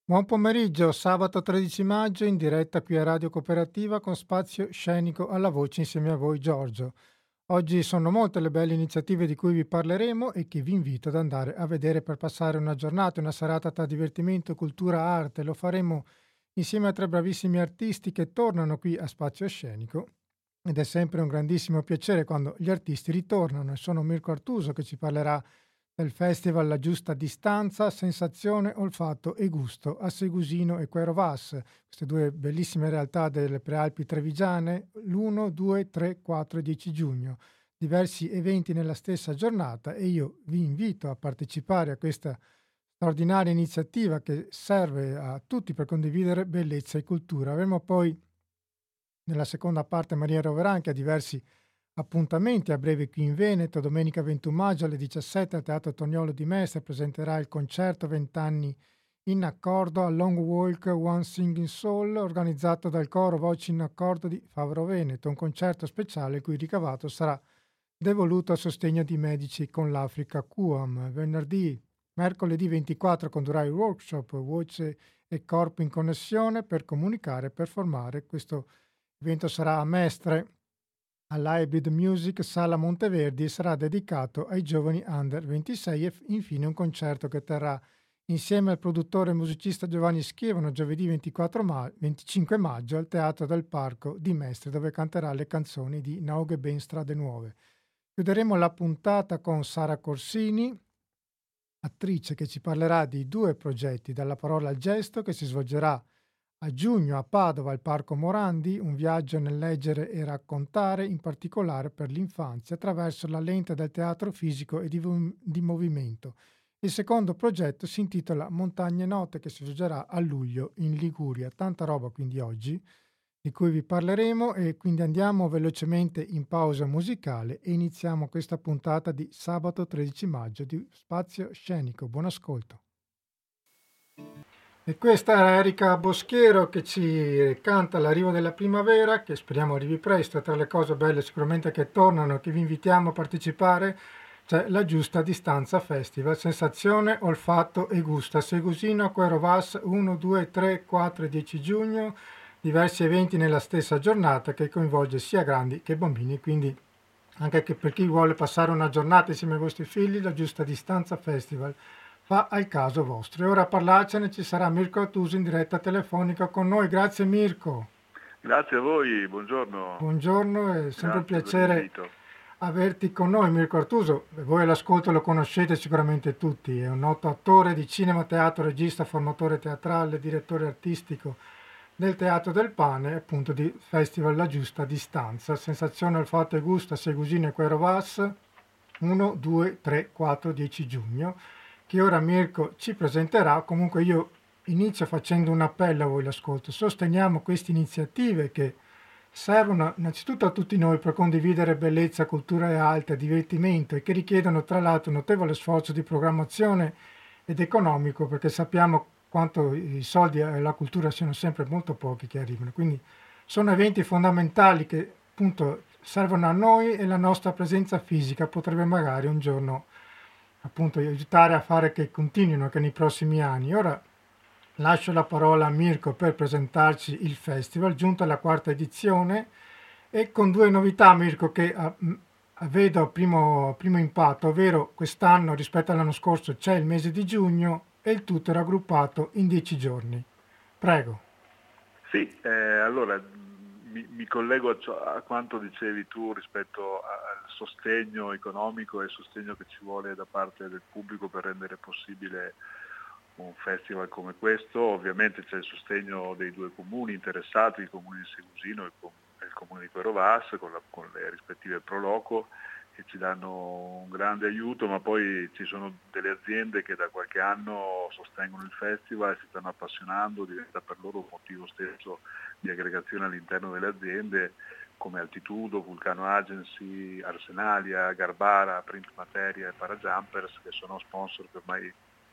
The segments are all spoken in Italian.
Buon pomeriggio, sabato 13 maggio in diretta qui a Radio Cooperativa con spazio scenico alla voce insieme a voi Giorgio. Oggi sono molte le belle iniziative di cui vi parleremo e che vi invito ad andare a vedere per passare una giornata, una serata tra divertimento, cultura, arte. Lo faremo insieme a tre bravissimi artisti che tornano qui a Spazio Scenico ed è sempre un grandissimo piacere quando gli artisti ritornano e sono Mirko Artuso che ci parlerà del festival La Giusta Distanza, Sensazione, Olfatto e Gusto a Segusino e Quero Vas, queste due bellissime realtà delle prealpi trevigiane, l'1, 2, 3, 4 e 10 giugno. Diversi eventi nella stessa giornata e io vi invito a partecipare a questa straordinaria iniziativa che serve a tutti per condividere bellezza e cultura. Avremo poi nella seconda parte Maria Roveran che ha diversi appuntamenti a breve qui in Veneto. Domenica 21 maggio alle 17 al Teatro Toniolo di Mestre presenterà il concerto 20 anni in accordo a Long Walk One Singing Soul organizzato dal coro Voci in Accordo di Favaro Veneto, un concerto speciale il cui ricavato sarà devoluto a sostegno di medici con l'Africa QAM. Mercoledì 24 condurrà il workshop Voce e Corpo in Connessione per comunicare e per formare. Questo evento sarà a Mestre all'Hybrid Music Sala Monteverdi e sarà dedicato ai giovani under 26 e infine un concerto che terrà insieme al produttore e musicista Giovanni Schiavano giovedì 25 maggio al Teatro del Parco di Mestre dove canterà le canzoni di Naughe Ben Strade Nuove. Chiuderemo la puntata con Sara Corsini, attrice che ci parlerà di due progetti, dalla parola al gesto che si svolgerà a giugno a Padova al Parco Morandi, un viaggio nel leggere e raccontare, in particolare per l'infanzia, attraverso la lente del teatro fisico e di movimento. Il secondo progetto si intitola Montagne Note che si svolgerà a luglio in Liguria. Tanta roba quindi oggi di cui vi parleremo e quindi andiamo velocemente in pausa musicale e iniziamo questa puntata di sabato 13 maggio di Spazio Scenico. Buon ascolto. E questa era Erika Boschiero che ci canta L'arrivo della primavera, che speriamo arrivi presto. Tra le cose belle sicuramente che tornano, che vi invitiamo a partecipare, c'è la Giusta Distanza Festival, sensazione, olfatto e gusto. A Segusino, Quero Vas, 1, 2, 3, 4 e 10 giugno, diversi eventi nella stessa giornata che coinvolge sia grandi che bambini, quindi anche che per chi vuole passare una giornata insieme ai vostri figli, la Giusta Distanza Festival fa al caso vostro. E ora a parlarcene ci sarà Mirko Artuso in diretta telefonica con noi. Grazie Mirko. Grazie a voi, buongiorno. Buongiorno, è sempre un Grazie per piacere l'invito. averti con noi. Mirko Artuso, voi all'ascolto lo conoscete sicuramente tutti, è un noto attore di cinema, teatro, regista, formatore teatrale, direttore artistico del Teatro del Pane, appunto di Festival La Giusta Distanza, sensazione, olfatto e gusto a Segusino e Quero Vas, 1, 2, 3, 4, 10 giugno, che ora Mirko ci presenterà. Comunque io inizio facendo un appello a voi l'ascolto. Sosteniamo queste iniziative che servono innanzitutto a tutti noi per condividere bellezza, cultura e arte, divertimento e che richiedono tra l'altro un notevole sforzo di programmazione ed economico perché sappiamo quanto i soldi e la cultura siano sempre molto pochi che arrivano. Quindi sono eventi fondamentali che appunto servono a noi e la nostra presenza fisica potrebbe magari un giorno appunto aiutare a fare che continuino anche nei prossimi anni. Ora lascio la parola a Mirko per presentarci il festival, giunto alla quarta edizione e con due novità Mirko che vedo a primo impatto, ovvero quest'anno rispetto all'anno scorso c'è il mese di giugno e il tutto è raggruppato in 10 giorni. Prego. Sì, allora mi collego a quanto dicevi tu rispetto al sostegno economico e il sostegno che ci vuole da parte del pubblico per rendere possibile un festival come questo. Ovviamente c'è il sostegno dei due comuni interessati, il comune di Segusino e il comune di Quero Vas, con le rispettive pro loco, che ci danno un grande aiuto, ma poi ci sono delle aziende che da qualche anno sostengono il festival e si stanno appassionando, diventa per loro un motivo stesso di aggregazione all'interno delle aziende, come Altitudo, Vulcano Agency, Arsenalia, Garbara, Print Materia e Parajumpers, che sono sponsor che ormai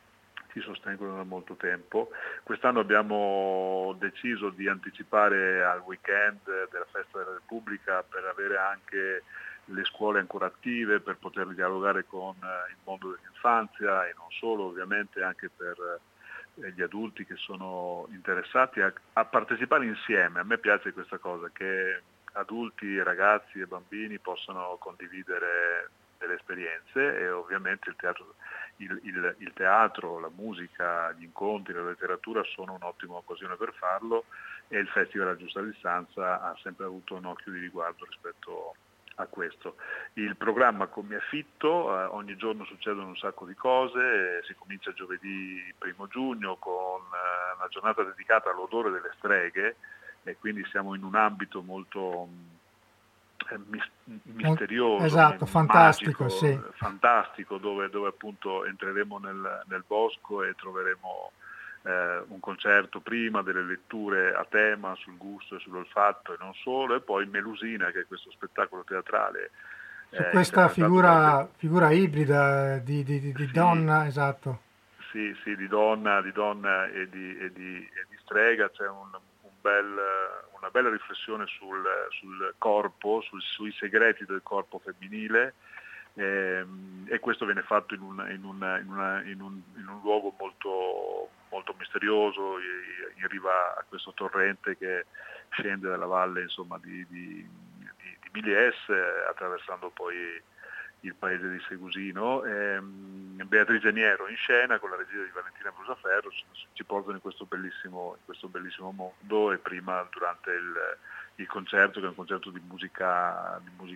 ci sostengono da molto tempo. Quest'anno abbiamo deciso di anticipare al weekend della Festa della Repubblica per avere anche le scuole ancora attive, per poter dialogare con il mondo dell'infanzia e non solo, ovviamente anche per gli adulti che sono interessati a partecipare insieme. A me piace questa cosa, che adulti, ragazzi e bambini possano condividere delle esperienze, e ovviamente il teatro, la musica, gli incontri, la letteratura sono un'ottima occasione per farlo, e il Festival a Giusta Distanza ha sempre avuto un occhio di riguardo rispetto a questo. Il programma come è fitto, ogni giorno succedono un sacco di cose, si comincia giovedì 1° giugno con una giornata dedicata all'odore delle streghe, e quindi siamo in un ambito molto misterioso, esatto, fantastico, magico, sì. fantastico, dove appunto entreremo nel bosco e troveremo un concerto prima, delle letture a tema sul gusto e sull'olfatto e non solo, e poi Melusina, che è questo spettacolo teatrale Su questa interpretato da... figura ibrida di Sì, donna, esatto. sì, sì, di donna e di strega. C'è una bella riflessione sul corpo, sui segreti del corpo femminile, e questo viene fatto in un luogo molto, molto misterioso, in riva a questo torrente che scende dalla valle, insomma, di Milies, attraversando poi il paese di Segusino. Beatrice Niero in scena con la regia di Valentina Brusaferro ci portano in questo bellissimo mondo, e prima durante il concerto, che è un concerto di musica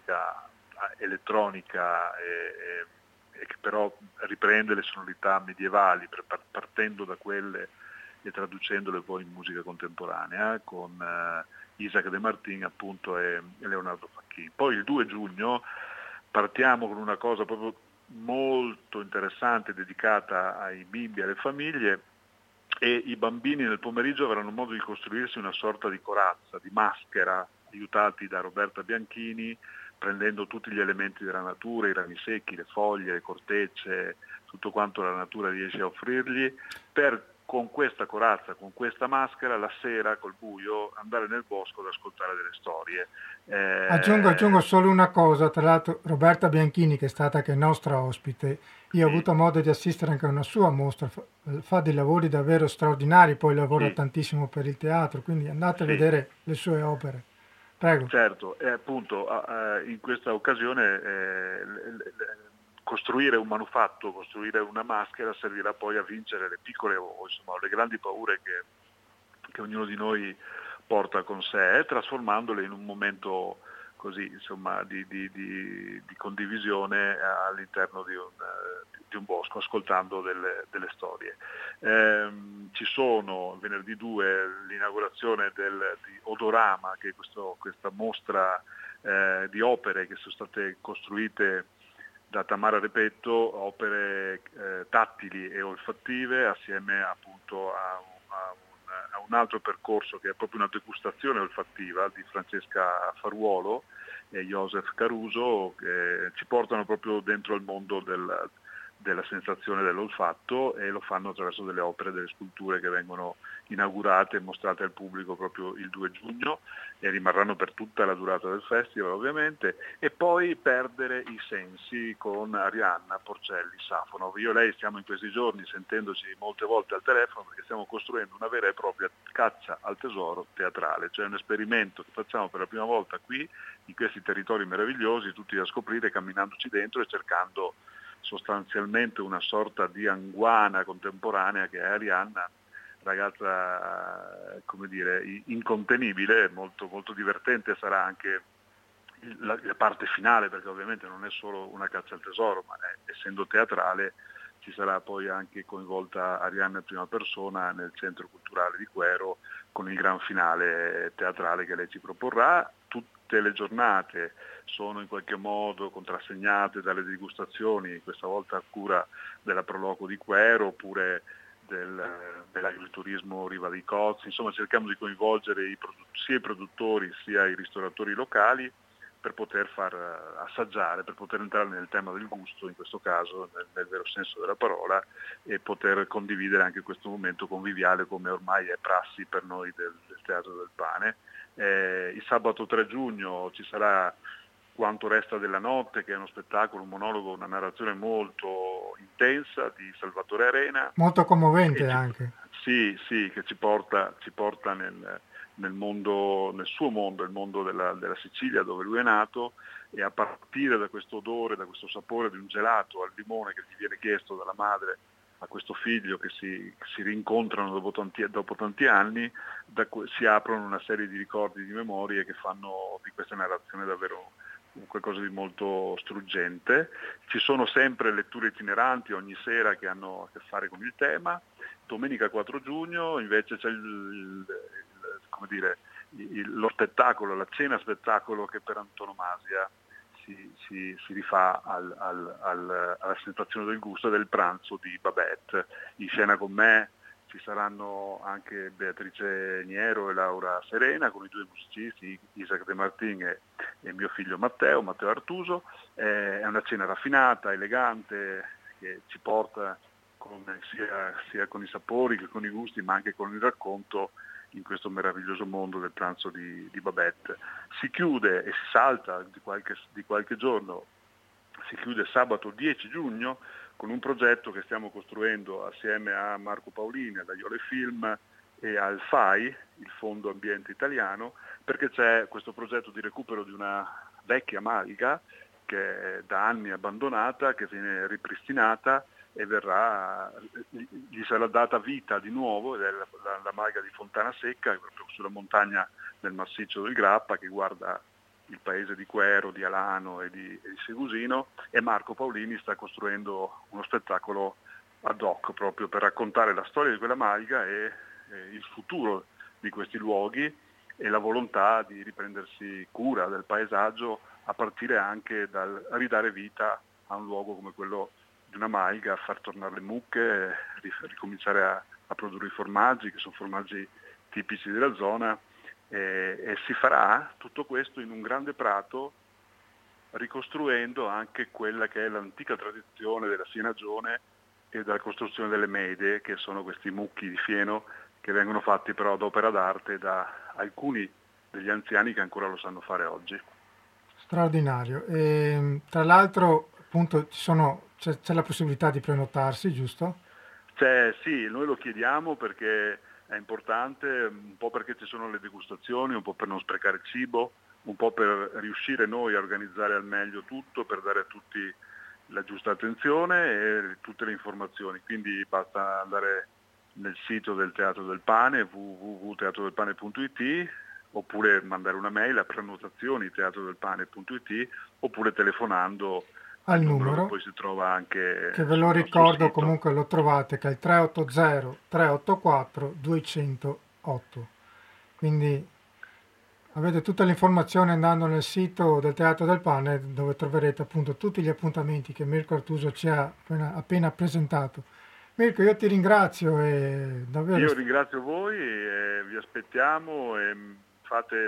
elettronica, e che però riprende le sonorità medievali, partendo da quelle e traducendole poi in musica contemporanea, con Isaac De Martin appunto e Leonardo Facchini. Poi il 2 giugno partiamo con una cosa proprio molto interessante dedicata ai bimbi e alle famiglie, e i bambini nel pomeriggio avranno modo di costruirsi una sorta di corazza, di maschera, aiutati da Roberta Bianchini, prendendo tutti gli elementi della natura, i rami secchi, le foglie, le cortecce, tutto quanto la natura riesce a offrirgli, con questa corazza, con questa maschera, la sera col buio andare nel bosco ad ascoltare delle storie. Aggiungo solo una cosa, tra l'altro Roberta Bianchini, che è stata anche nostra ospite, io ho Sì, avuto modo di assistere anche a una sua mostra, fa dei lavori davvero straordinari, poi lavora sì, tantissimo per il teatro, quindi andate a sì. vedere le sue opere. Prego. Certo, e appunto in questa occasione costruire un manufatto, costruire una maschera servirà poi a vincere le piccole o insomma le grandi paure che ognuno di noi porta con sé, trasformandole in un momento così, insomma, di condivisione all'interno di un bosco, ascoltando delle storie. Ci sono venerdì 2 l'inaugurazione di Odorama, che è questa mostra di opere che sono state costruite da Tamara Repetto, opere tattili e olfattive, assieme appunto a un altro percorso che è proprio una degustazione olfattiva di Francesca Faruolo e Joseph Caruso, che ci portano proprio dentro il mondo della sensazione dell'olfatto, e lo fanno attraverso delle opere, delle sculture che vengono inaugurate e mostrate al pubblico proprio il 2 giugno, e rimarranno per tutta la durata del festival ovviamente. E poi Perdere i sensi con Arianna Porcelli Safonov. Io e lei stiamo in questi giorni sentendoci molte volte al telefono, perché stiamo costruendo una vera e propria caccia al tesoro teatrale, cioè un esperimento che facciamo per la prima volta qui in questi territori meravigliosi, tutti da scoprire camminandoci dentro e cercando sostanzialmente una sorta di Anguana contemporanea, che è Arianna, ragazza, come dire, incontenibile, molto, molto divertente. Sarà anche la parte finale, perché ovviamente non è solo una caccia al tesoro, ma essendo teatrale ci sarà poi anche coinvolta Arianna in prima persona nel Centro Culturale di Quero, con il gran finale teatrale che lei ci proporrà. Tutte le giornate sono in qualche modo contrassegnate dalle degustazioni, questa volta a cura della Proloco di Quero, oppure dell'agriturismo Riva dei Cozzi. Insomma, cerchiamo di coinvolgere sia i produttori sia i ristoratori locali, per poter far assaggiare, per poter entrare nel tema del gusto, in questo caso nel vero senso della parola, e poter condividere anche questo momento conviviale, come ormai è prassi per noi del Teatro del Pane. Il sabato 3 giugno ci sarà Quanto resta della notte, che è uno spettacolo, un monologo, una narrazione molto intensa di Salvatore Arena. Molto commovente E anche. Sì, sì, che ci porta nel mondo, nel suo mondo, il mondo della Sicilia dove lui è nato, e a partire da questo odore, da questo sapore di un gelato al limone che gli viene chiesto dalla madre a questo figlio che si rincontrano dopo tanti anni, si aprono una serie di ricordi, di memorie che fanno di questa narrazione davvero qualcosa di molto struggente. Ci sono sempre letture itineranti ogni sera che hanno a che fare con il tema. Domenica 4 giugno invece c'è lo spettacolo, la cena spettacolo che per antonomasia si rifà alla sensazione del gusto del pranzo di Babette. In scena con me ci saranno anche Beatrice Niero e Laura Serena con i due musicisti Isaac De Martin e mio figlio Matteo Artuso. È una cena raffinata, elegante, che ci porta sia con i sapori che con i gusti, ma anche con il racconto in questo meraviglioso mondo del pranzo di Babette. Si chiude e si salta di qualche giorno, si chiude sabato 10 giugno con un progetto che stiamo costruendo assieme a Marco Paolini, ad Aiole Film e al FAI, il Fondo Ambiente Italiano, perché c'è questo progetto di recupero di una vecchia malga che è da anni abbandonata, che viene ripristinata e gli sarà data vita di nuovo, ed è la malga di Fontana Secca, proprio sulla montagna del massiccio del Grappa, che guarda il paese di Quero, di Alano e di Segusino, e Marco Paolini sta costruendo uno spettacolo ad hoc proprio per raccontare la storia di quella malga e il futuro di questi luoghi e la volontà di riprendersi cura del paesaggio, a partire anche dal ridare vita a un luogo come quello di una malga, a far tornare le mucche, ricominciare a produrre i formaggi, che sono formaggi tipici della zona, e si farà tutto questo in un grande prato, ricostruendo anche quella che è l'antica tradizione della Sienagione e della costruzione delle mede, che sono questi mucchi di fieno che vengono fatti però ad opera d'arte da alcuni degli anziani che ancora lo sanno fare oggi. Straordinario. E, tra l'altro, appunto, c'è la possibilità di prenotarsi, giusto? Sì, noi lo chiediamo perché è importante, un po' perché ci sono le degustazioni, un po' per non sprecare cibo, un po' per riuscire noi a organizzare al meglio tutto, per dare a tutti la giusta attenzione e tutte le informazioni. Quindi basta andare nel sito del Teatro del Pane, www.teatrodelpane.it, oppure mandare una mail a prenotazioni teatrodelpane.it, oppure telefonando al numero che poi si trova anche, che ve lo ricordo, comunque lo trovate, che è il 380 384 208. Quindi avete tutte le informazioni andando nel sito del Teatro del Pane, dove troverete appunto tutti gli appuntamenti che Mirko Artuso ci ha appena presentato. Mirko, io ti ringrazio e davvero... Io ringrazio voi e vi aspettiamo e fate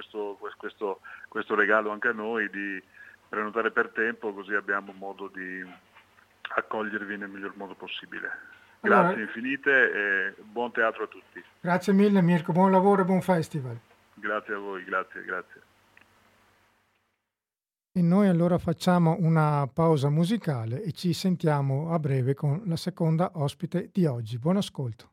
questo regalo anche a noi di prenotare per tempo, così abbiamo modo di accogliervi nel miglior modo possibile. Grazie infinite e buon teatro a tutti. Grazie mille Mirko, buon lavoro e buon festival. Grazie a voi, grazie. E noi allora facciamo una pausa musicale e ci sentiamo a breve con la seconda ospite di oggi. Buon ascolto.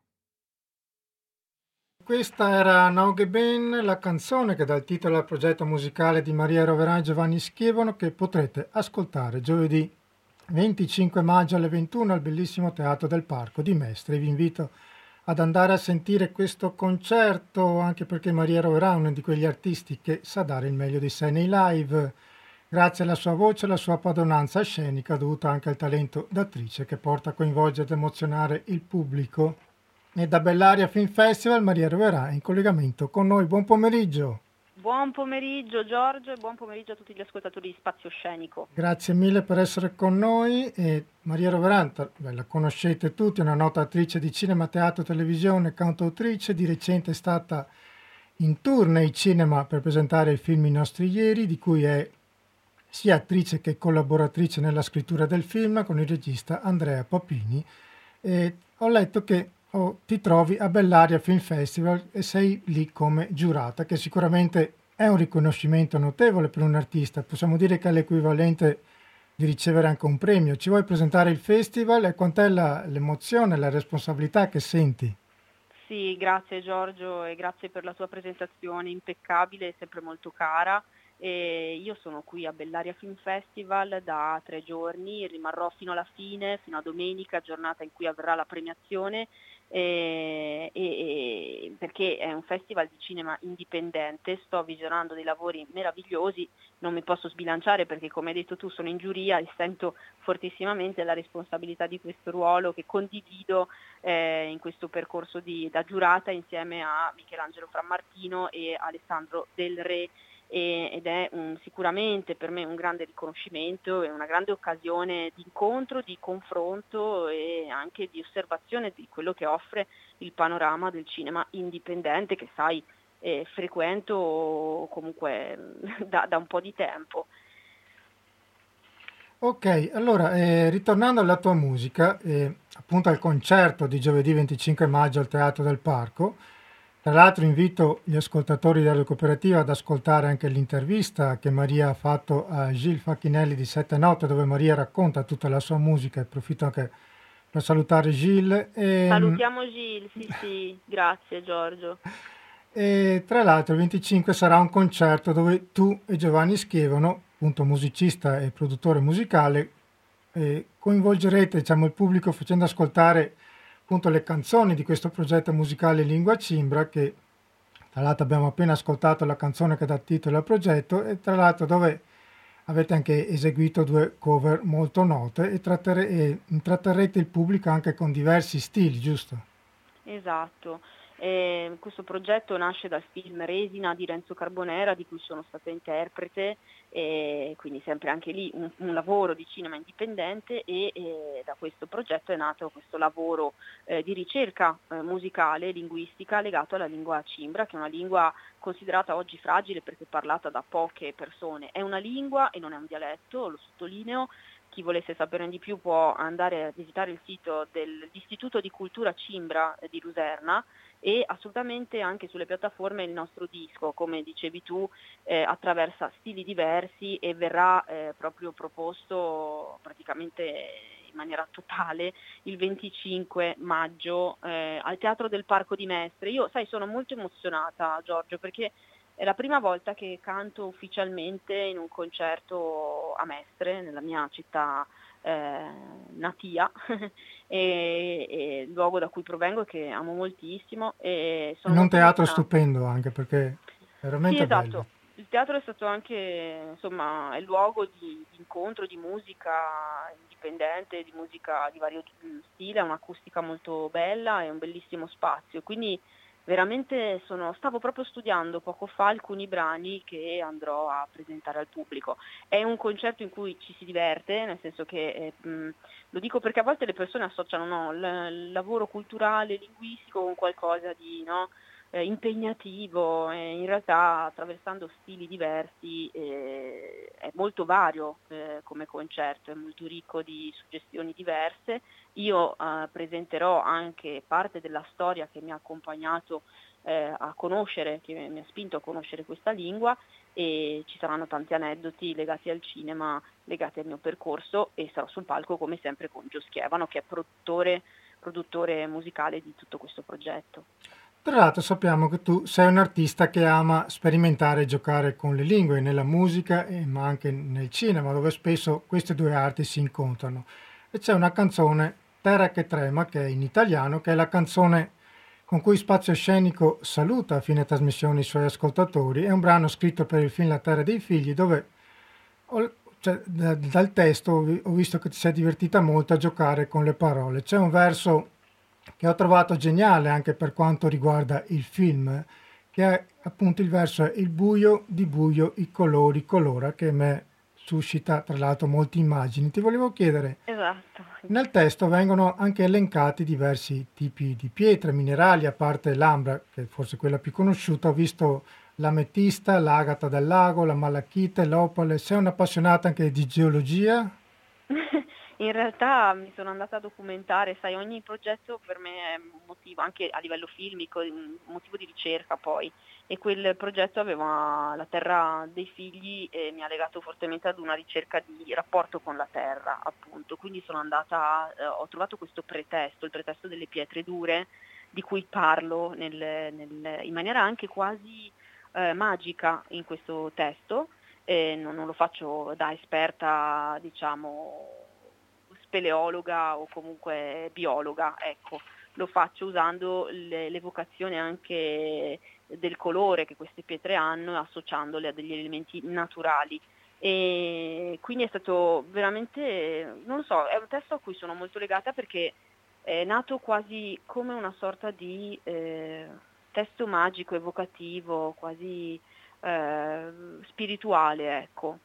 Questa era Nauge Ben, la canzone che dà il titolo al progetto musicale di Maria Rovera e Giovanni Schiavone, che potrete ascoltare giovedì 25 maggio alle 21 al bellissimo Teatro del Parco di Mestre. Vi invito ad andare a sentire questo concerto, anche perché Maria Rovera è uno di quegli artisti che sa dare il meglio di sé nei live, grazie alla sua voce e alla sua padronanza scenica, dovuta anche al talento d'attrice che porta a coinvolgere ed emozionare il pubblico. E da Bellaria Film Festival Maria Rovera è in collegamento con noi. Buon pomeriggio. Buon pomeriggio Giorgio e buon pomeriggio a tutti gli ascoltatori di Spazio Scenico. Grazie mille per essere con noi. E Maria Rovera, la conoscete tutti, è una nota attrice di cinema, teatro, televisione, cantautrice. Di recente è stata in tour nei cinema per presentare il film I nostri ieri, di cui è sia attrice che collaboratrice nella scrittura del film con il regista Andrea Papini. E ho letto che ti trovi a Bellaria Film Festival e sei lì come giurata, che sicuramente è un riconoscimento notevole per un artista. Possiamo dire che è l'equivalente di ricevere anche un premio. Ci vuoi presentare il festival e quant'è l'emozione, la responsabilità che senti? Sì, grazie Giorgio e grazie per la tua presentazione impeccabile e sempre molto cara. E io sono qui a Bellaria Film Festival da 3 giorni, rimarrò fino alla fine, fino a domenica, giornata in cui avverrà la premiazione, perché è un festival di cinema indipendente, sto visionando dei lavori meravigliosi, non mi posso sbilanciare perché come hai detto tu sono in giuria e sento fortissimamente la responsabilità di questo ruolo che condivido in questo percorso da giurata insieme a Michelangelo Frammartino e Alessandro Del Re, ed è sicuramente per me un grande riconoscimento e una grande occasione di incontro, di confronto e anche di osservazione di quello che offre il panorama del cinema indipendente che sai frequento comunque da un po' di tempo. Ok, allora, ritornando alla tua musica, appunto al concerto di giovedì 25 maggio al Teatro del Parco, tra l'altro invito gli ascoltatori di Radio Cooperativa ad ascoltare anche l'intervista che Maria ha fatto a Gilles Facchinelli di Sette Note, dove Maria racconta tutta la sua musica, e approfitto anche per salutare Gilles. Salutiamo Gilles, sì, grazie Giorgio. E tra l'altro il 25 sarà un concerto dove tu e Giovanni Schiavano, appunto musicista e produttore musicale, coinvolgerete, diciamo, il pubblico facendo ascoltare appunto le canzoni di questo progetto musicale in lingua cimbra, che tra l'altro abbiamo appena ascoltato la canzone che dà titolo al progetto, e tra l'altro dove avete anche eseguito 2 cover molto note e intratterrete il pubblico anche con diversi stili, giusto? Esatto. Questo progetto nasce dal film Resina di Renzo Carbonera, di cui sono stata interprete, quindi sempre anche lì un lavoro di cinema indipendente e da questo progetto è nato questo lavoro di ricerca musicale e linguistica legato alla lingua cimbra, che è una lingua considerata oggi fragile perché parlata da poche persone. È una lingua e non è un dialetto, lo sottolineo. Chi volesse saperne di più può andare a visitare il sito dell'Istituto di Cultura Cimbra di Luserna e assolutamente anche sulle piattaforme il nostro disco, come dicevi tu, attraversa stili diversi e verrà proprio proposto praticamente in maniera totale il 25 maggio al Teatro del Parco di Mestre. Io, sai, sono molto emozionata, Giorgio, perché è la prima volta che canto ufficialmente in un concerto a Mestre, nella mia città natia, e il luogo da cui provengo e che amo moltissimo. E sono In un molto teatro emozionata. stupendo anche perché è Sì, veramente bello. esatto. Il teatro è stato anche, insomma, è il luogo di incontro di musica indipendente, di musica di vario stile, ha un'acustica molto bella e un bellissimo spazio. Quindi veramente stavo proprio studiando poco fa alcuni brani che andrò a presentare al pubblico. È un concerto in cui ci si diverte, nel senso che, lo dico perché a volte le persone associano no, il lavoro culturale, linguistico con qualcosa di no, impegnativo, in realtà attraversando stili diversi è molto vario come concerto, è molto ricco di suggestioni diverse. Io presenterò anche parte della storia che mi ha accompagnato a conoscere, che mi ha spinto a conoscere questa lingua e ci saranno tanti aneddoti legati al cinema, legati al mio percorso e sarò sul palco come sempre con Gio Schiavano che è produttore musicale di tutto questo progetto. Tra l'altro sappiamo che tu sei un artista che ama sperimentare e giocare con le lingue nella musica, ma anche nel cinema, dove spesso queste due arti si incontrano. E c'è una canzone, Terra che trema, che è in italiano, che è la canzone con cui Spazio Scenico saluta a fine trasmissione i suoi ascoltatori. È un brano scritto per il film La Terra dei Figli, dove dal testo ho visto che ti sei divertita molto a giocare con le parole. C'è un verso che ho trovato geniale anche per quanto riguarda il film, che è appunto il verso è il buio di buio i colori colora, che a me suscita tra l'altro molte immagini. Ti volevo chiedere, Esatto. nel testo vengono anche elencati diversi tipi di pietre minerali, a parte l'ambra, che è forse quella più conosciuta. Ho visto l'ametista, l'agata del lago, la malachite, l'opale. Sei un'appassionata anche di geologia? In realtà mi sono andata a documentare, sai, ogni progetto per me è un motivo, anche a livello filmico, un motivo di ricerca poi. E quel progetto aveva la terra dei figli e mi ha legato fortemente ad una ricerca di rapporto con la terra, appunto. Quindi sono andata, ho trovato questo pretesto, il pretesto delle pietre dure, di cui parlo in maniera anche quasi magica in questo testo. Non lo faccio da esperta, diciamo, speleologa o comunque biologa, ecco. Lo faccio usando l'evocazione anche del colore che queste pietre hanno e associandole a degli elementi naturali. E quindi è stato veramente, non lo so, è un testo a cui sono molto legata perché è nato quasi come una sorta di testo magico, evocativo, quasi spirituale, ecco.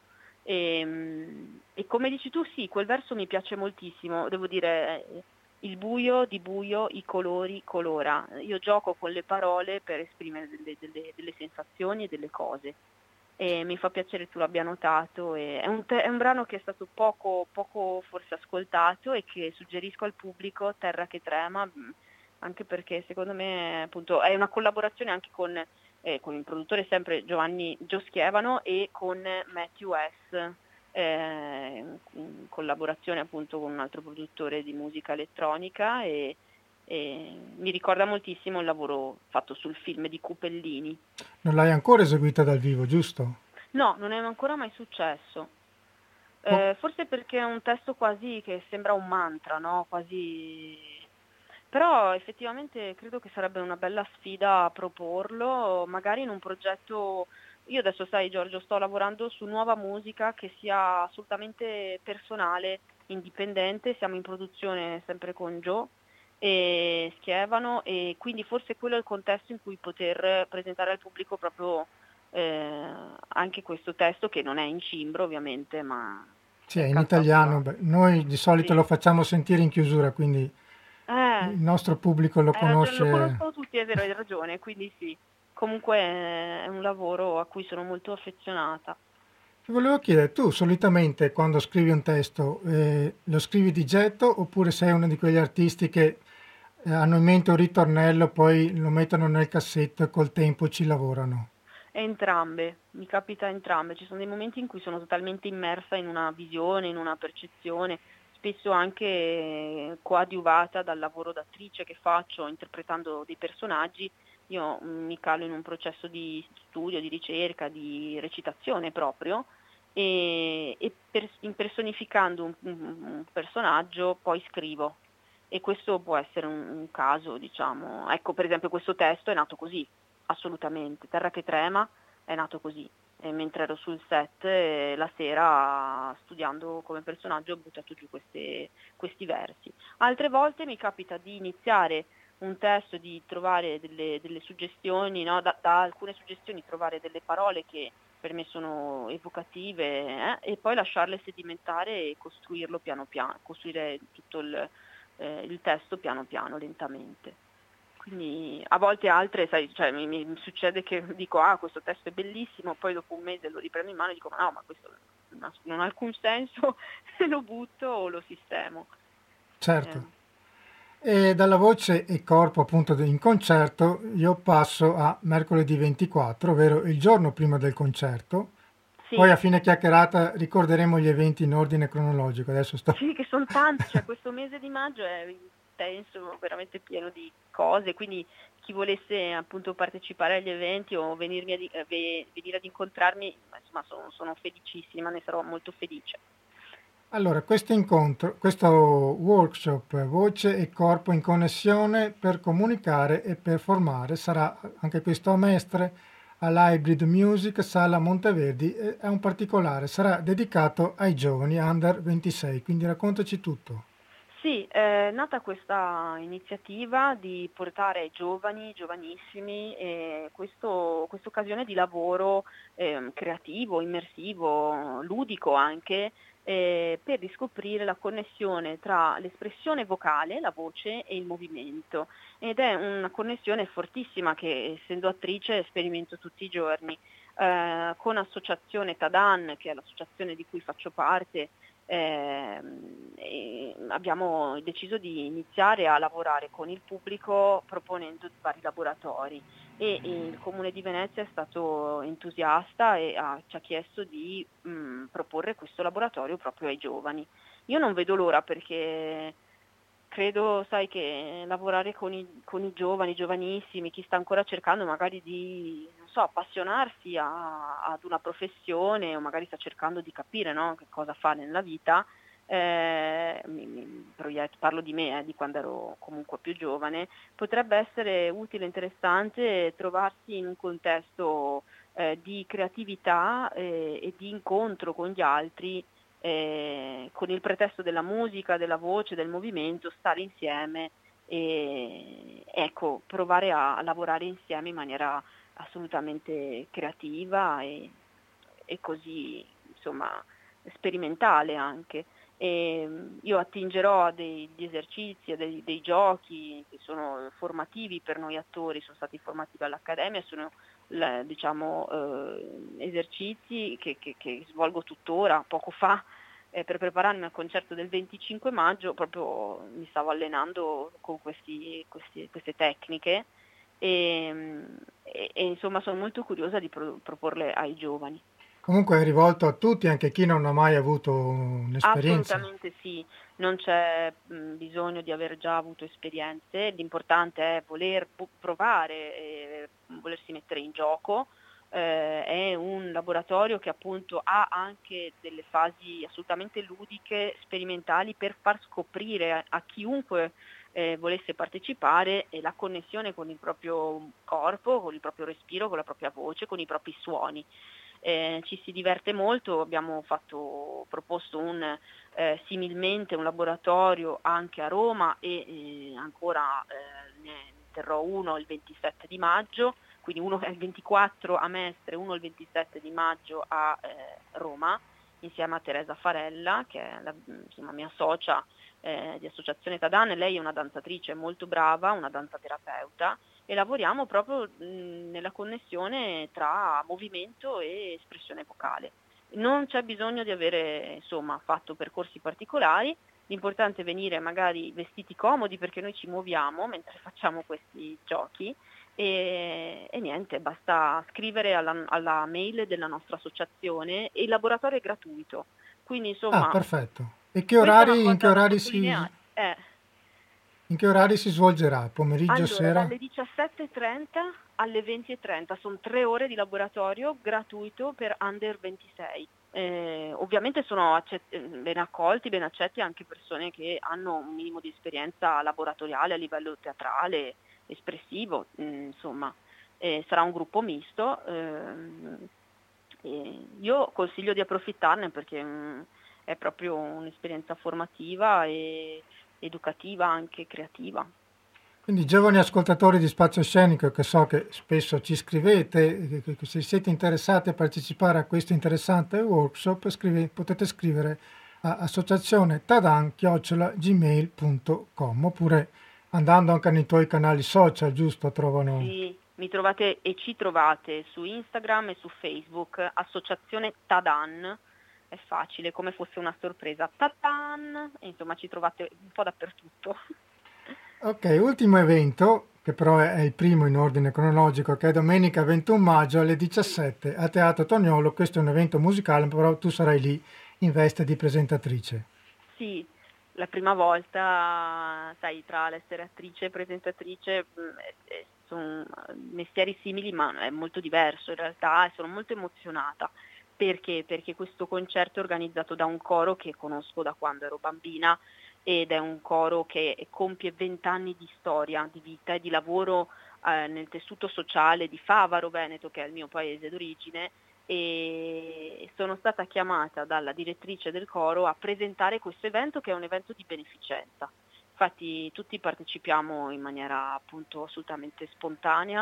E come dici tu, sì, quel verso mi piace moltissimo, devo dire, il buio di buio, i colori colora. Io gioco con le parole per esprimere delle sensazioni e delle cose. E mi fa piacere tu l'abbia notato. È un brano che è stato poco forse ascoltato e che suggerisco al pubblico, Terra che trema, anche perché secondo me appunto è una collaborazione anche con il produttore sempre Giovanni Gioschievano e con Matthew S., in collaborazione appunto con un altro produttore di musica elettronica e mi ricorda moltissimo il lavoro fatto sul film di Cupellini. Non l'hai ancora eseguita dal vivo, giusto? No, non è ancora mai successo. Forse perché è un testo quasi che sembra un mantra, no? Quasi. Però effettivamente credo che sarebbe una bella sfida proporlo, magari in un progetto. Io adesso, sai Giorgio, sto lavorando su nuova musica che sia assolutamente personale, indipendente, siamo in produzione sempre con Joe e Schievano e quindi forse quello è il contesto in cui poter presentare al pubblico proprio anche questo testo che non è in cimbro ovviamente, ma Sì, è è in cantato italiano. Noi di solito sì. lo facciamo sentire in chiusura, quindi Eh, il nostro pubblico lo hai ragione, lo conosce. conoscono tutti, è vero, hai ragione, quindi sì. Comunque è un lavoro a cui sono molto affezionata. Ti volevo chiedere, tu solitamente quando scrivi un testo lo scrivi di getto oppure sei uno di quegli artisti che hanno in mente un ritornello, poi lo mettono nel cassetto e col tempo ci lavorano? Entrambe, mi capita entrambe. Ci sono dei momenti in cui sono totalmente immersa in una visione, in una percezione, spesso anche coadiuvata dal lavoro d'attrice che faccio, interpretando dei personaggi. Io mi calo in un processo di studio, di ricerca, di recitazione proprio e impersonificando un personaggio poi scrivo. E questo può essere un caso, diciamo. Ecco, per esempio questo testo è nato così. Assolutamente, Terra che trema è nato così. E mentre ero sul set la sera studiando come personaggio ho buttato giù questi versi. Altre volte mi capita di iniziare un testo, di trovare delle suggestioni, no? Da alcune suggestioni trovare delle parole che per me sono evocative e poi lasciarle sedimentare e costruirlo piano piano, costruire tutto il testo piano piano, lentamente. Quindi a volte altre, sai, cioè, mi succede che dico questo testo è bellissimo, poi dopo un mese lo riprendo in mano e dico ma no, ma questo non ha alcun senso, lo butto o lo sistemo. Certo. E dalla voce e corpo appunto in concerto io passo a mercoledì 24, ovvero il giorno prima del concerto. Poi Sì, a fine chiacchierata ricorderemo gli eventi in ordine cronologico. Adesso sto. sì, che sono tanti, cioè questo mese di maggio è intenso, veramente pieno di cose, quindi chi volesse appunto partecipare agli eventi o venire ad incontrarmi, insomma sono felicissima, ne sarò molto felice. Allora, questo incontro, questo workshop Voce e Corpo in connessione per comunicare e per formare sarà anche questo a Mestre all'Hybrid Music Sala Monteverdi. È un particolare, sarà dedicato ai giovani under 26, quindi raccontaci tutto. Sì, è nata questa iniziativa di portare ai giovani, giovanissimi, questa occasione di lavoro creativo, immersivo, ludico anche, per riscoprire la connessione tra l'espressione vocale, la voce e il movimento. Ed è una connessione fortissima che, essendo attrice, sperimento tutti i giorni. Con Associazione Tadan, che è l'associazione di cui faccio parte, e abbiamo deciso di iniziare a lavorare con il pubblico proponendo vari laboratori e il Comune di Venezia è stato entusiasta e ci ha chiesto di proporre questo laboratorio proprio ai giovani. Io non vedo l'ora perché credo, sai, che lavorare con i giovani, giovanissimi, chi sta ancora cercando magari di, non so, appassionarsi ad una professione o magari sta cercando di capire, no, che cosa fare nella vita, parlo di me, di quando ero comunque più giovane, potrebbe essere utile e interessante trovarsi in un contesto di creatività e di incontro con gli altri, con il pretesto della musica, della voce, del movimento, stare insieme e ecco, provare a lavorare insieme in maniera assolutamente creativa e così, insomma, sperimentale anche. Io attingerò a degli esercizi, a dei giochi che sono formativi per noi attori, sono stati formativi all'Accademia, sono esercizi che svolgo tuttora. Poco fa, per prepararmi al concerto del 25 maggio, proprio mi stavo allenando con queste tecniche e insomma sono molto curiosa di proporle ai giovani. Comunque è rivolto a tutti, anche chi non ha mai avuto un'esperienza. Assolutamente sì, non c'è bisogno di aver già avuto esperienze, l'importante è voler provare e volersi mettere in gioco. È un laboratorio che appunto ha anche delle fasi assolutamente ludiche, sperimentali, per far scoprire a chiunque volesse partecipare la connessione con il proprio corpo, con il proprio respiro, con la propria voce, con i propri suoni. Ci si diverte molto, abbiamo proposto similmente un laboratorio anche a Roma e ancora ne terrò uno il 27 di maggio, quindi uno è il 24 a Mestre, uno il 27 di maggio a Roma, insieme a Teresa Farella, che è la mia socia di Associazione Tadan. Lei è una danzatrice molto brava, una danzaterapeuta, e lavoriamo proprio nella connessione tra movimento e espressione vocale. Non c'è bisogno di avere fatto percorsi particolari, l'importante è venire magari vestiti comodi, perché noi ci muoviamo mentre facciamo questi giochi e niente, basta scrivere alla mail della nostra associazione e il laboratorio è gratuito. Quindi Perfetto. E questa è una in che cosa da orari sottolineare. in che orari si svolgerà? Pomeriggio, Allora, sera? dalle 17:30 alle 20:30 sono 3 ore di laboratorio gratuito per under 26. Ovviamente sono ben accolti, ben accetti anche persone che hanno un minimo di esperienza laboratoriale a livello teatrale, espressivo, insomma. Sarà un gruppo misto. Io consiglio di approfittarne perché è proprio un'esperienza formativa e educativa, anche creativa. Quindi giovani ascoltatori di Spazio Scenico, che so che spesso ci scrivete, che se siete interessati a partecipare a questo interessante workshop, potete scrivere a associazionetadan@gmail.com, oppure andando anche nei tuoi canali social, giusto? Trovano... Sì, mi trovate e ci trovate su Instagram e su Facebook, Associazione Tadan, è facile, come fosse una sorpresa, Tadan, e insomma ci trovate un po' dappertutto. Ok, ultimo evento, che però è il primo in ordine cronologico, che è domenica 21 maggio alle 17 a Teatro Toniolo. Questo è un evento musicale, però tu sarai lì in veste di presentatrice. Sì, la prima volta, sai, tra l'essere attrice e presentatrice sono mestieri simili, ma è molto diverso in realtà, e sono molto emozionata. Perché? Perché questo concerto è organizzato da un coro che conosco da quando ero bambina, ed è un coro che compie 20 anni di storia, di vita e di lavoro nel tessuto sociale di Favaro, Veneto, che è il mio paese d'origine, e sono stata chiamata dalla direttrice del coro a presentare questo evento, che è un evento di beneficenza. Infatti tutti partecipiamo in maniera appunto assolutamente spontanea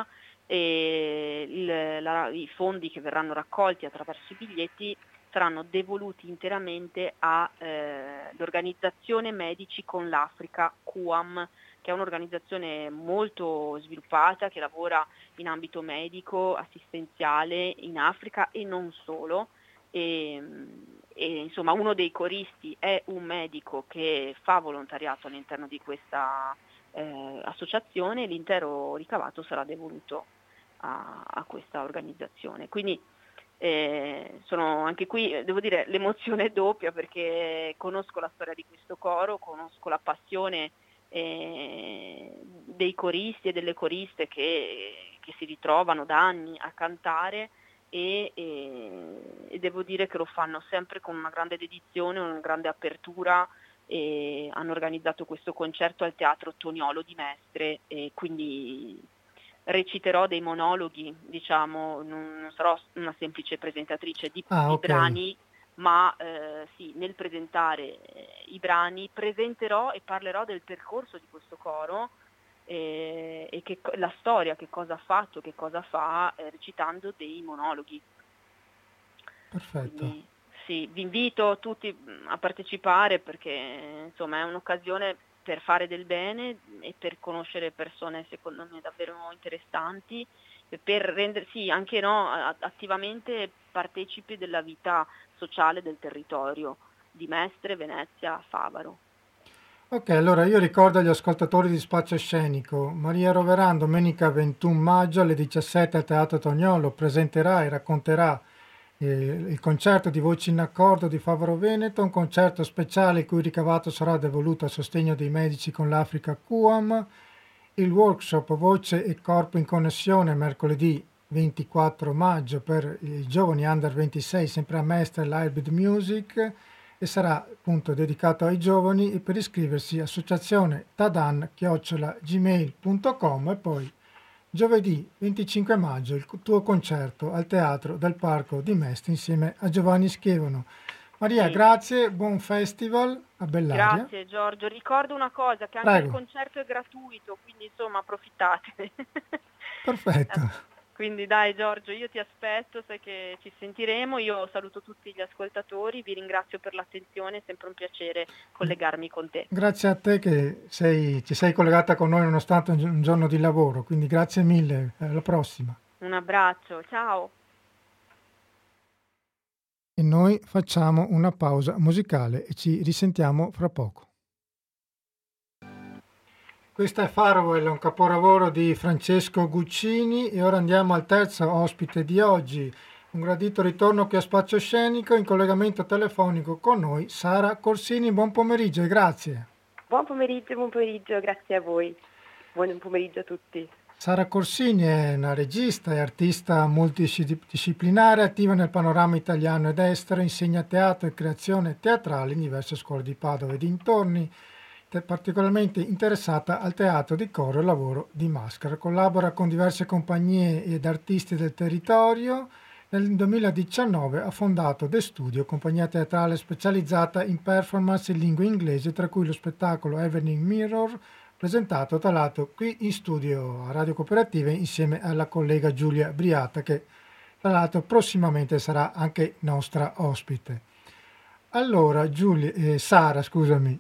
e i fondi che verranno raccolti attraverso i biglietti saranno devoluti interamente all'organizzazione Medici con l'Africa, QAM, che è un'organizzazione molto sviluppata che lavora in ambito medico, assistenziale in Africa e non solo. E insomma uno dei coristi è un medico che fa volontariato all'interno di questa associazione, e l'intero ricavato sarà devoluto a questa organizzazione. Quindi sono anche qui, devo dire, l'emozione è doppia, perché conosco la storia di questo coro, conosco la passione dei coristi e delle coriste che si ritrovano da anni a cantare e devo dire che lo fanno sempre con una grande dedizione, una grande apertura, e hanno organizzato questo concerto al Teatro Toniolo di Mestre, e quindi reciterò dei monologhi, diciamo, non sarò una semplice presentatrice di Ok. brani, ma sì, nel presentare i brani presenterò e parlerò del percorso di questo coro, e la storia, che cosa ha fatto, che cosa fa, recitando dei monologhi. Perfetto. Quindi sì, vi invito tutti a partecipare, perché insomma è un'occasione per fare del bene e per conoscere persone secondo me davvero interessanti, e per rendersi anche attivamente partecipi della vita sociale del territorio di Mestre, Venezia, Favaro. Ok, allora io ricordo agli ascoltatori di Spazio Scenico, Maria Roveran domenica 21 maggio alle 17 al Teatro Toniolo presenterà e racconterà il concerto di Voci in Accordo di Favaro Veneto, un concerto speciale il cui ricavato sarà devoluto a sostegno dei medici con l'Africa QAM, il workshop Voce e Corpo in Connessione mercoledì 24 maggio per i giovani under 26 sempre a Mestre Live Music, e sarà appunto dedicato ai giovani, e per iscriversi associazione tadan@gmail.com. E poi giovedì 25 maggio il tuo concerto al Teatro del Parco di Mestre insieme a Giovanni Schiavano. Maria, Sì. grazie, buon festival a Bellaria. Grazie Giorgio, ricordo una cosa, che anche il Prego. concerto è gratuito, quindi insomma approfittate. Perfetto. Quindi dai Giorgio, io ti aspetto, sai che ci sentiremo, io saluto tutti gli ascoltatori, vi ringrazio per l'attenzione, è sempre un piacere collegarmi con te. Grazie a te che ci sei collegata con noi nonostante un giorno di lavoro, quindi grazie mille, alla prossima. Un abbraccio, ciao! E noi facciamo una pausa musicale e ci risentiamo fra poco. Questo è Farewell, un capolavoro di Francesco Guccini, e ora andiamo al terzo ospite di oggi. Un gradito ritorno qui a Spazio Scenico, in collegamento telefonico con noi Sara Corsini. Buon pomeriggio e grazie. Buon pomeriggio, grazie a voi. Buon pomeriggio a tutti. Sara Corsini è una regista e artista multidisciplinare, attiva nel panorama italiano ed estero, insegna teatro e creazione teatrale in diverse scuole di Padova e dintorni, particolarmente interessata al teatro di coro e lavoro di maschera. Collabora con diverse compagnie ed artisti del territorio. Nel 2019 ha fondato The Studio, compagnia teatrale specializzata in performance in lingua inglese, tra cui lo spettacolo Evening Mirror, presentato tra l'altro qui in studio a Radio Cooperative insieme alla collega Giulia Briata, che tra l'altro prossimamente sarà anche nostra ospite. Allora, Sara, scusami,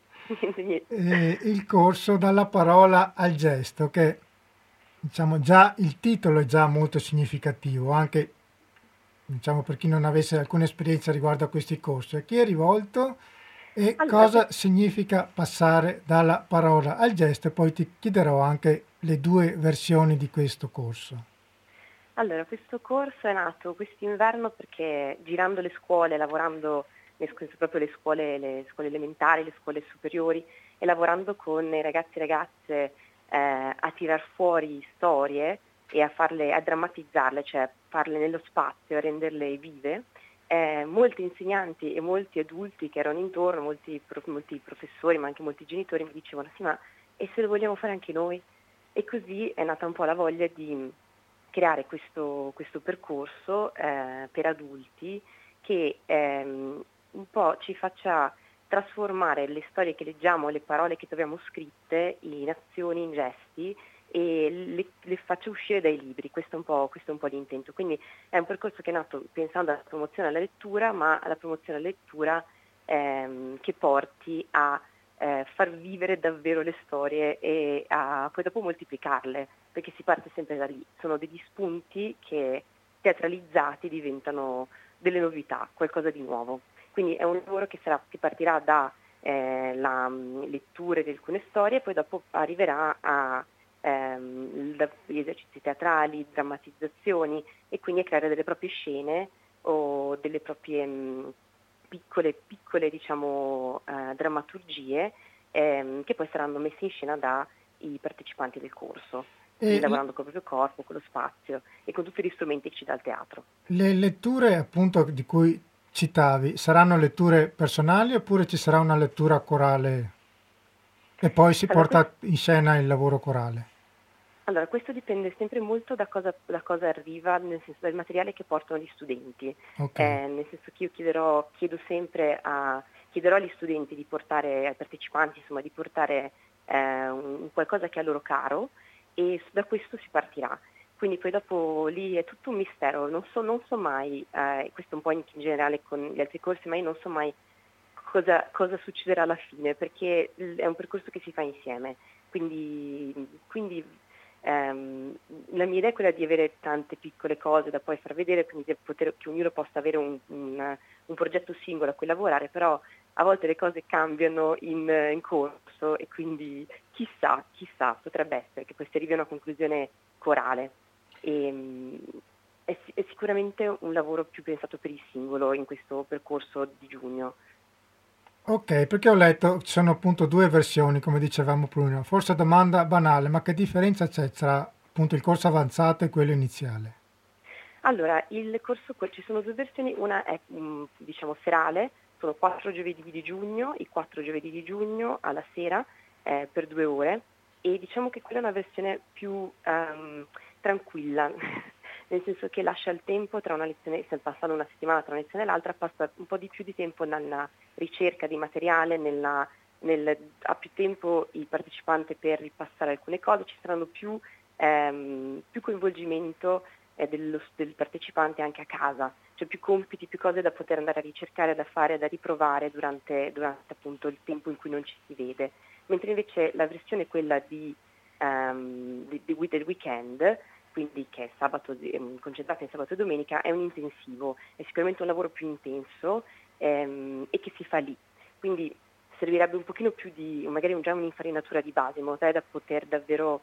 il corso Dalla parola al gesto, che diciamo già il titolo è già molto significativo, anche diciamo per chi non avesse alcuna esperienza riguardo a questi corsi. A chi è rivolto e cosa significa passare dalla parola al gesto? E poi ti chiederò anche le due versioni di questo corso. Allora, questo corso è nato quest'inverno perché girando le scuole, lavorando proprio le scuole elementari, le scuole superiori, e lavorando con i ragazzi e ragazze a tirar fuori storie e a drammatizzarle, cioè farle nello spazio, a renderle vive. Molti insegnanti e molti adulti che erano intorno, molti professori ma anche molti genitori mi dicevano: sì, ma e se lo vogliamo fare anche noi? E così è nata un po' la voglia di creare questo percorso per adulti che un po' ci faccia trasformare le storie che leggiamo, le parole che troviamo scritte in azioni, in gesti, e le faccia uscire dai libri. Questo è un po' l'intento. Quindi è un percorso che è nato pensando alla promozione alla lettura, ma alla promozione alla lettura che porti a far vivere davvero le storie e a poi dopo moltiplicarle, perché si parte sempre da lì. Sono degli spunti che teatralizzati diventano delle novità, qualcosa di nuovo. Quindi è un lavoro che partirà da la lettura di alcune storie e poi dopo arriverà a gli esercizi teatrali, drammatizzazioni, e quindi a creare delle proprie scene o delle proprie piccole diciamo drammaturgie che poi saranno messi in scena dai partecipanti del corso, quindi lavorando col proprio corpo, con lo spazio e con tutti gli strumenti che ci dà il teatro. Le letture appunto di cui citavi saranno letture personali oppure ci sarà una lettura corale e poi si porta in scena il lavoro corale? Allora, questo dipende sempre molto da cosa arriva, nel senso del materiale che portano gli studenti. Okay. Nel senso che io chiederò agli studenti di portare, ai partecipanti, insomma, di portare un qualcosa che è a loro caro e da questo si partirà. Quindi poi dopo lì è tutto un mistero, non so mai, questo un po' in generale con gli altri corsi, ma io non so mai cosa succederà alla fine, perché è un percorso che si fa insieme. Quindi la mia idea è quella di avere tante piccole cose da poi far vedere, quindi che ognuno possa avere un progetto singolo a cui lavorare, però a volte le cose cambiano in corso e quindi chissà, potrebbe essere che poi si arrivi a una conclusione corale. È sicuramente un lavoro più pensato per il singolo in questo percorso di giugno. Ok, perché ho letto ci sono appunto due versioni, come dicevamo prima. Forse domanda banale, ma che differenza c'è tra appunto il corso avanzato e quello iniziale? Allora, il corso, ci sono due versioni, una è diciamo serale, sono 4 giovedì di giugno, i 4 giovedì di giugno alla sera per 2 ore e diciamo che quella è una versione più tranquilla, nel senso che lascia il tempo tra una lezione, se passano una settimana tra una lezione e l'altra, passa un po' di più di tempo nella ricerca di materiale, ha più tempo il partecipante per ripassare alcune cose, ci saranno più coinvolgimento del partecipante anche a casa, cioè più compiti, più cose da poter andare a ricercare, da fare, da riprovare durante appunto il tempo in cui non ci si vede. Mentre invece la versione quella del weekend, quindi che è concentrata in sabato e domenica, è un intensivo, è sicuramente un lavoro più intenso e che si fa lì. Quindi servirebbe un pochino più di, magari già un'infarinatura di base, in modo tale da poter davvero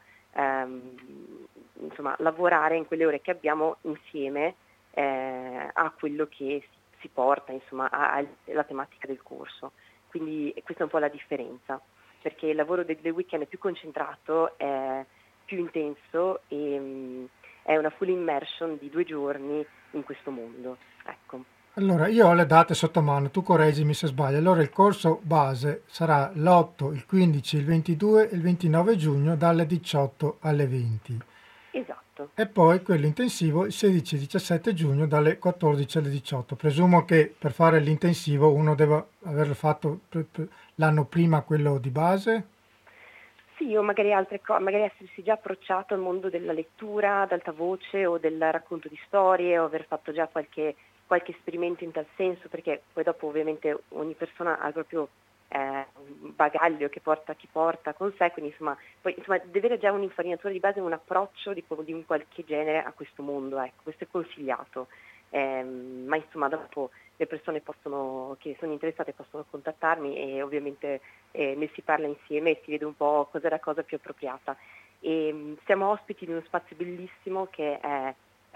insomma, lavorare in quelle ore che abbiamo insieme a quello che si porta, insomma, alla tematica del corso. Quindi questa è un po' la differenza, perché il lavoro del weekend è più concentrato, è più intenso e è una full immersion di 2 giorni in questo mondo. Ecco. Allora, io ho le date sotto mano, tu correggimi se sbaglio. Allora, il corso base sarà l'8, il 15, il 22 e il 29 giugno dalle 18 alle 20. Esatto. E poi quello intensivo il 16 e 17 giugno dalle 14 alle 18. Presumo che per fare l'intensivo uno deve averlo fatto l'anno prima quello di base? Sì, o magari magari essersi già approcciato al mondo della lettura ad alta voce o del racconto di storie o aver fatto già qualche esperimento in tal senso, perché poi dopo ovviamente ogni persona ha il proprio bagaglio che porta con sé, quindi insomma deve avere già un'infarinatura di base, un approccio di un qualche genere a questo mondo, ecco, questo è consigliato, ma insomma dopo le persone che sono interessate possono contattarmi e ovviamente ne si parla insieme e si vede un po' cos'è la cosa più appropriata. Siamo ospiti di uno spazio bellissimo che è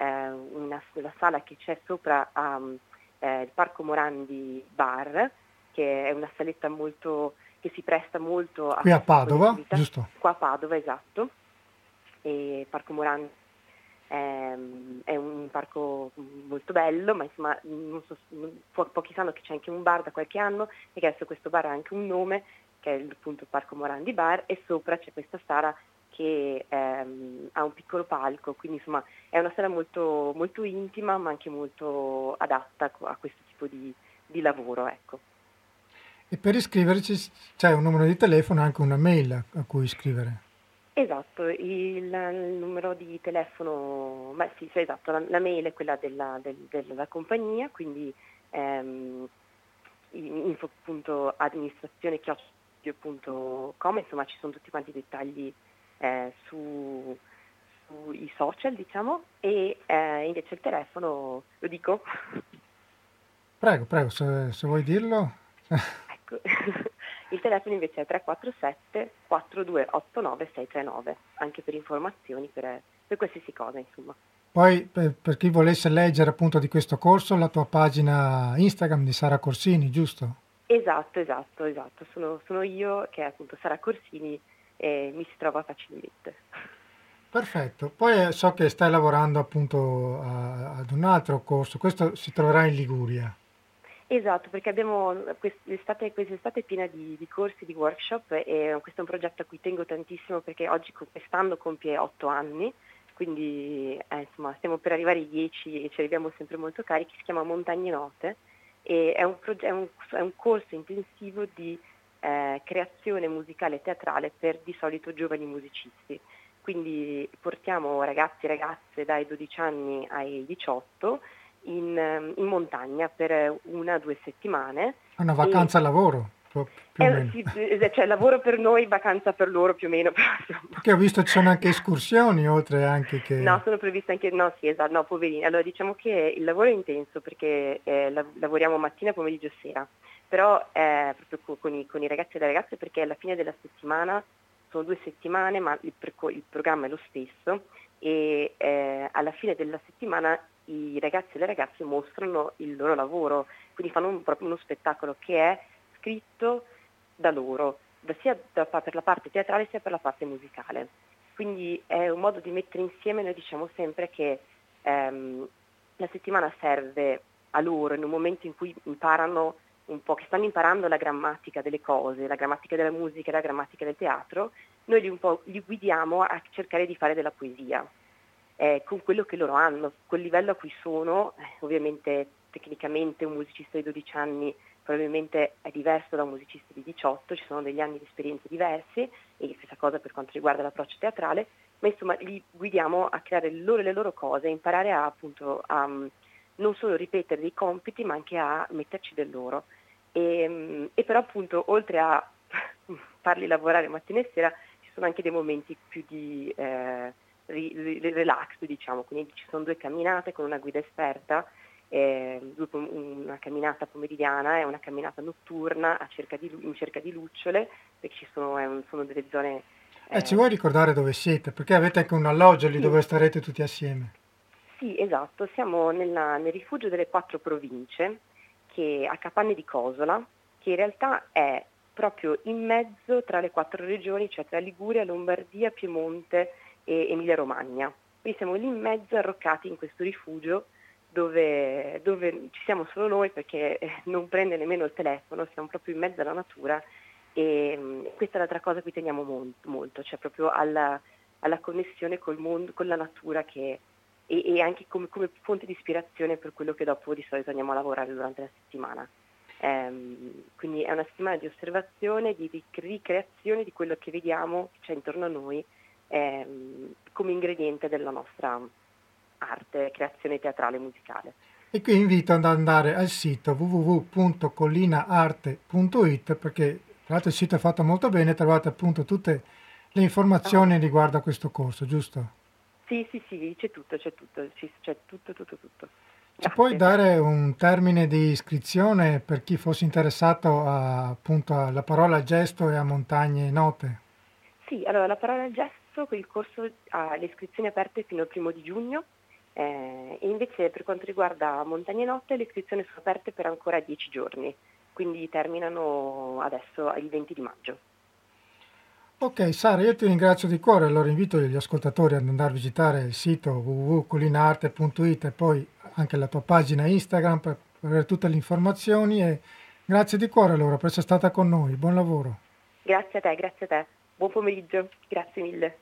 la sala che c'è sopra il Parco Morandi Bar, che è una saletta che si presta molto qui a Padova, giusto? Qua a Padova, esatto. E Parco Morandi è un parco molto bello, ma insomma pochi sanno che c'è anche un bar da qualche anno e che adesso questo bar ha anche un nome, che è appunto il Parco Morandi Bar, e sopra c'è questa sala che ha un piccolo palco, quindi insomma è una sala molto, molto intima ma anche molto adatta a questo tipo di lavoro, ecco. E per iscriverci c'è un numero di telefono e anche una mail a cui iscrivere. Esatto, il numero di telefono, sì, esatto, la mail è quella della compagnia, quindi info.administrazione@studio.com, insomma ci sono tutti quanti i dettagli sui social, diciamo, e invece il telefono, lo dico? Prego, se vuoi dirlo. Ecco, il telefono invece è 347 4289 639, anche per informazioni, per qualsiasi cosa, insomma. Poi per chi volesse leggere appunto di questo corso, la tua pagina Instagram di Sara Corsini, giusto? Esatto. Sono io, che è appunto Sara Corsini, e mi si trova facilmente. Perfetto. Poi so che stai lavorando appunto ad un altro corso, questo si troverà in Liguria. Esatto, perché abbiamo quest'estate piena di corsi, di workshop, e questo è un progetto a cui tengo tantissimo perché oggi quest'anno compie 8 anni, quindi insomma stiamo per arrivare ai 10 e ci arriviamo sempre molto carichi. Si chiama Montagne Note e è un corso intensivo di creazione musicale e teatrale per di solito giovani musicisti. Quindi portiamo ragazzi e ragazze dai 12 anni ai 18 in montagna per 1 o 2 settimane. È una vacanza lavoro, più o meno. Sì, cioè lavoro per noi, vacanza per loro più o meno. Perché ho visto ci sono anche escursioni, oltre anche che... No, sono previste anche, no sì esatto, no poverini. Allora diciamo che il lavoro è intenso perché lavoriamo mattina, pomeriggio e sera, però proprio con i ragazzi e le ragazze, perché alla fine della settimana sono 2 settimane, ma il programma è lo stesso e alla fine della settimana i ragazzi e le ragazze mostrano il loro lavoro, quindi fanno proprio uno spettacolo che è scritto da loro, sia per la parte teatrale sia per la parte musicale. Quindi è un modo di mettere insieme, noi diciamo sempre che la settimana serve a loro in un momento in cui imparano un po', che stanno imparando la grammatica delle cose, la grammatica della musica, la grammatica del teatro, noi li guidiamo a cercare di fare della poesia. Con quello che loro hanno, col livello a cui sono, ovviamente tecnicamente un musicista di 12 anni probabilmente è diverso da un musicista di 18, ci sono degli anni di esperienze diverse e stessa cosa per quanto riguarda l'approccio teatrale, ma insomma li guidiamo a creare le loro cose, a imparare appunto a non solo ripetere dei compiti ma anche a metterci del loro. E però appunto oltre a farli lavorare mattina e sera ci sono anche dei momenti più di relax, diciamo, quindi ci sono 2 camminate con una guida esperta, una camminata pomeridiana e una camminata notturna in cerca di lucciole, perché ci sono delle zone... Ci vuoi ricordare dove siete? Perché avete anche un alloggio lì, sì, dove starete tutti assieme. Sì, esatto, siamo nel rifugio delle 4 province, che a Capanne di Cosola, che in realtà è proprio in mezzo tra le 4 regioni, cioè tra Liguria, Lombardia, Piemonte e Emilia-Romagna. Quindi siamo lì in mezzo, arroccati in questo rifugio dove ci siamo solo noi, perché non prende nemmeno il telefono, siamo proprio in mezzo alla natura e questa è l'altra cosa a cui teniamo molto, cioè proprio alla connessione col mondo, con la natura, e anche come fonte di ispirazione per quello che dopo di solito andiamo a lavorare durante la settimana. Quindi è una settimana di osservazione, di ricreazione di quello che vediamo che c'è intorno a noi come ingrediente della nostra arte, creazione teatrale e musicale. E qui invito ad andare al sito www.collinaarte.it, perché tra l'altro il sito è fatto molto bene, trovate appunto tutte le informazioni riguardo a questo corso, giusto? Sì, c'è tutto. Ci puoi dare un termine di iscrizione per chi fosse interessato appunto alla parola gesto e a Montagne Note? Sì, allora la parola gesto, il corso ha le iscrizioni aperte fino al 1 di giugno e invece per quanto riguarda Montagne Note le iscrizioni sono aperte per ancora 10 giorni, quindi terminano adesso il 20 di maggio. Ok, Sara, io ti ringrazio di cuore, allora invito gli ascoltatori ad andare a visitare il sito www.collinaarte.it e poi anche la tua pagina Instagram per avere tutte le informazioni, e grazie di cuore allora per essere stata con noi, buon lavoro. Grazie a te, buon pomeriggio, grazie mille.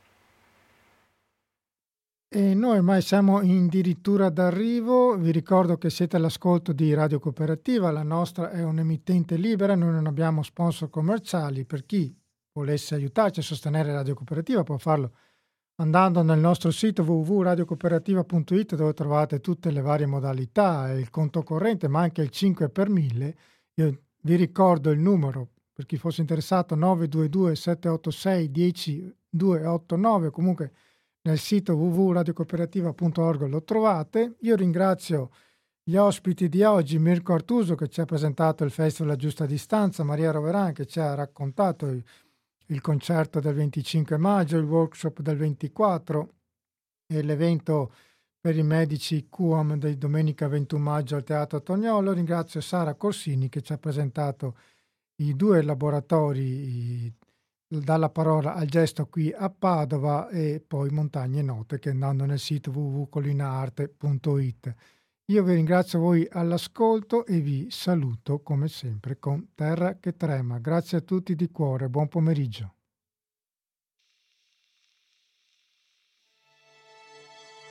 E noi ormai siamo addirittura d'arrivo, vi ricordo che siete all'ascolto di Radio Cooperativa, la nostra è un'emittente libera, noi non abbiamo sponsor commerciali. Per chi volesse aiutarci a sostenere Radio Cooperativa può farlo andando nel nostro sito www.radiocooperativa.it, dove trovate tutte le varie modalità, il conto corrente ma anche il 5 per 1000. Io vi ricordo il numero per chi fosse interessato, 922 786 10289, comunque nel sito www.radiocooperativa.org lo trovate. Io ringrazio gli ospiti di oggi, Mirko Artuso che ci ha presentato il Festival a Giusta Distanza, Maria Roveran che ci ha raccontato il concerto del 25 maggio, il workshop del 24 e l'evento per i medici QAM di domenica 21 maggio al Teatro Toniolo. Ringrazio Sara Corsini che ci ha presentato i 2 laboratori dalla parola al gesto qui a Padova e poi Montagne Note che andando nel sito www.colinaarte.it. Io vi ringrazio voi all'ascolto e vi saluto come sempre con Terra che trema. Grazie a tutti di cuore, buon pomeriggio.